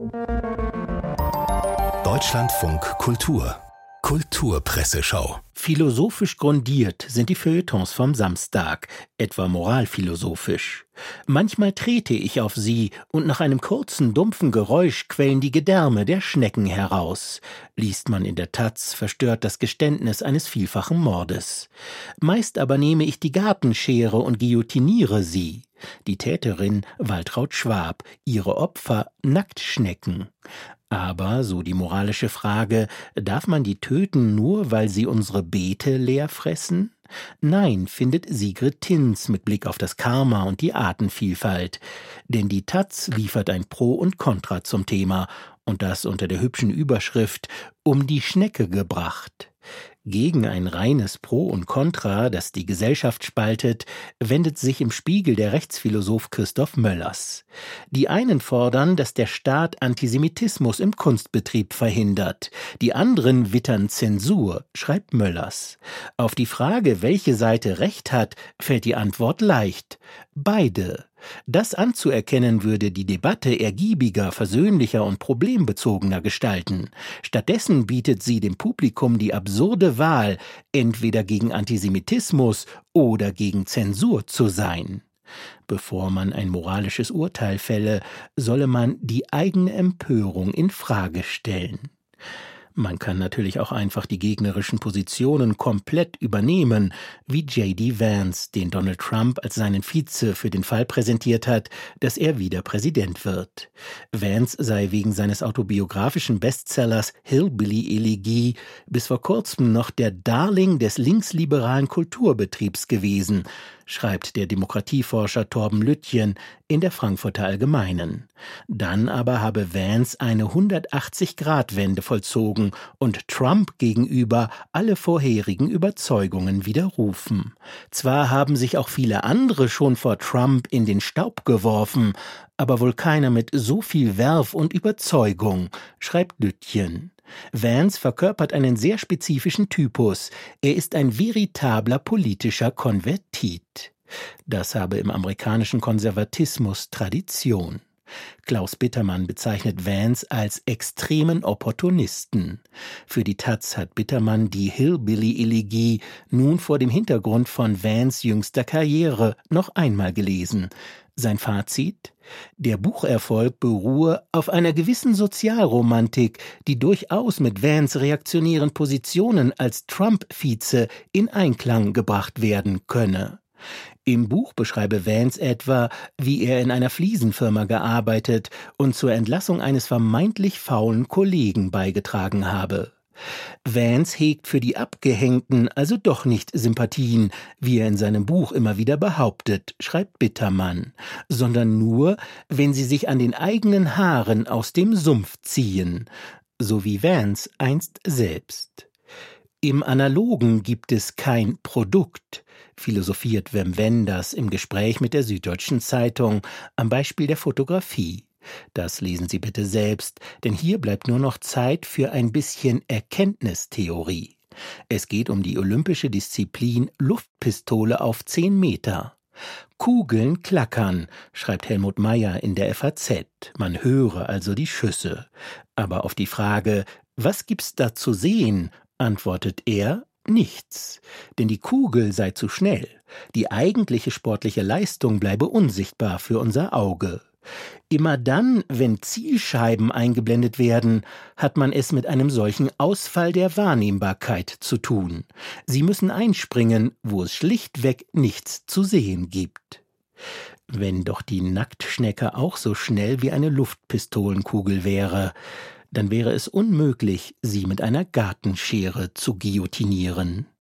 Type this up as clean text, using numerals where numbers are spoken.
Deutschlandfunk Kultur Kulturpresseschau. Philosophisch grundiert sind die Feuilletons vom Samstag, etwa moralphilosophisch. Manchmal trete ich auf sie und nach einem kurzen, dumpfen Geräusch quellen die Gedärme der Schnecken heraus. Liest man in der Taz, verstört das Geständnis eines vielfachen Mordes. Meist aber nehme ich die Gartenschere und guillotiniere sie. Die Täterin Waltraud Schwab, ihre Opfer Nacktschnecken. Aber, so die moralische Frage, darf man die töten nur, weil sie unsere Beete leer fressen? Nein, findet Sigrid Tinz mit Blick auf das Karma und die Artenvielfalt. Denn die Taz liefert ein Pro und Contra zum Thema, und das unter der hübschen Überschrift »Um die Schnecke gebracht«. Gegen ein reines Pro und Contra, das die Gesellschaft spaltet, wendet sich im Spiegel der Rechtsphilosoph Christoph Möllers. Die einen fordern, dass der Staat Antisemitismus im Kunstbetrieb verhindert. Die anderen wittern Zensur, schreibt Möllers. Auf die Frage, welche Seite Recht hat, fällt die Antwort leicht. Beide. Das anzuerkennen würde die Debatte ergiebiger, versöhnlicher und problembezogener gestalten. Stattdessen bietet sie dem Publikum die absurde Wahl, entweder gegen Antisemitismus oder gegen Zensur zu sein. Bevor man ein moralisches Urteil fälle, solle man die eigene Empörung in Frage stellen. Man kann natürlich auch einfach die gegnerischen Positionen komplett übernehmen, wie J.D. Vance, den Donald Trump als seinen Vize für den Fall präsentiert hat, dass er wieder Präsident wird. Vance sei wegen seines autobiografischen Bestsellers Hillbilly-Elegie bis vor kurzem noch der Darling des linksliberalen Kulturbetriebs gewesen, schreibt der Demokratieforscher Torben Lüttjen in der Frankfurter Allgemeinen. Dann aber habe Vance eine 180-Grad-Wende vollzogen und Trump gegenüber alle vorherigen Überzeugungen widerrufen. Zwar haben sich auch viele andere schon vor Trump in den Staub geworfen, aber wohl keiner mit so viel Werf und Überzeugung, schreibt Lüttjen. Vance verkörpert einen sehr spezifischen Typus. Er ist ein veritabler politischer Konvertit. Das habe im amerikanischen Konservatismus Tradition. Klaus Bittermann bezeichnet Vance als extremen Opportunisten. Für die Taz hat Bittermann die Hillbilly-Elegie nun vor dem Hintergrund von Vance jüngster Karriere noch einmal gelesen. Sein Fazit? Der Bucherfolg beruhe auf einer gewissen Sozialromantik, die durchaus mit Vance reaktionären Positionen als Trump-Vize in Einklang gebracht werden könne. Im Buch beschreibe Vance etwa, wie er in einer Fliesenfirma gearbeitet und zur Entlassung eines vermeintlich faulen Kollegen beigetragen habe. Vance hegt für die Abgehängten also doch nicht Sympathien, wie er in seinem Buch immer wieder behauptet, schreibt Bittermann, sondern nur, wenn sie sich an den eigenen Haaren aus dem Sumpf ziehen, so wie Vance einst selbst. Im Analogen gibt es kein Produkt, philosophiert Wim Wenders im Gespräch mit der Süddeutschen Zeitung am Beispiel der Fotografie. Das lesen Sie bitte selbst, denn hier bleibt nur noch Zeit für ein bisschen Erkenntnistheorie. Es geht um die olympische Disziplin Luftpistole auf 10 Meter. Kugeln klackern, schreibt Helmut Meyer in der FAZ. Man höre also die Schüsse. Aber auf die Frage, was gibt's da zu sehen, antwortet er, nichts. Denn die Kugel sei zu schnell. Die eigentliche sportliche Leistung bleibe unsichtbar für unser Auge. Immer dann, wenn Zielscheiben eingeblendet werden, hat man es mit einem solchen Ausfall der Wahrnehmbarkeit zu tun. Sie müssen einspringen, wo es schlichtweg nichts zu sehen gibt. Wenn doch die Nacktschnecke auch so schnell wie eine Luftpistolenkugel wäre, dann wäre es unmöglich, sie mit einer Gartenschere zu guillotinieren.